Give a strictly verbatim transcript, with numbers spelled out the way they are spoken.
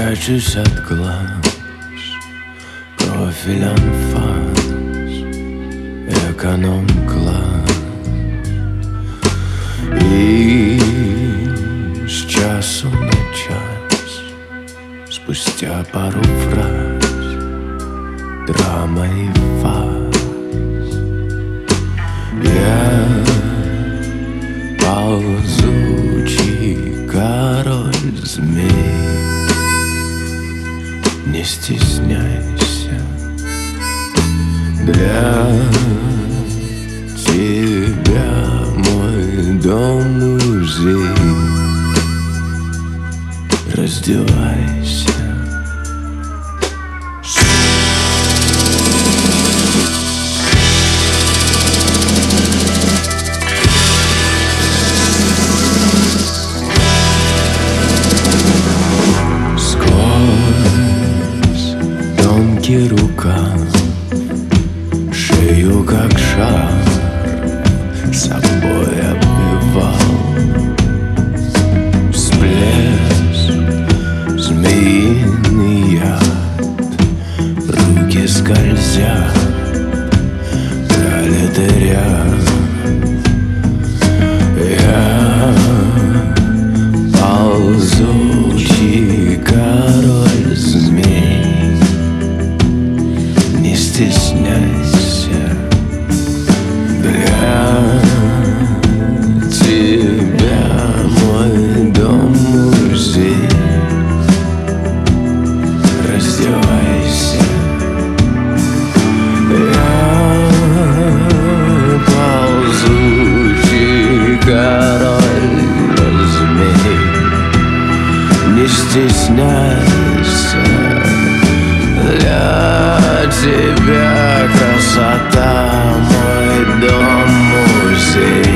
Прячусь от глаз, профиль анфас, эконом-класс. И с часу на час, спустя пару фраз, драма и фарс, я ползучий король-змей. Не стесняйся, для тебя мой дом-музей. Раздевайся. Тонкий рукав, шею как шар собой обвивал. Всплеск, змеиный яд, руки скользят, пролетариат. Я ползучий король-змей. Не стесняйся, для тебя мой дом-музей. Раздевайся. Я ползучий король-змей. Не стесняйся, для тебя красота, мой дом-музей.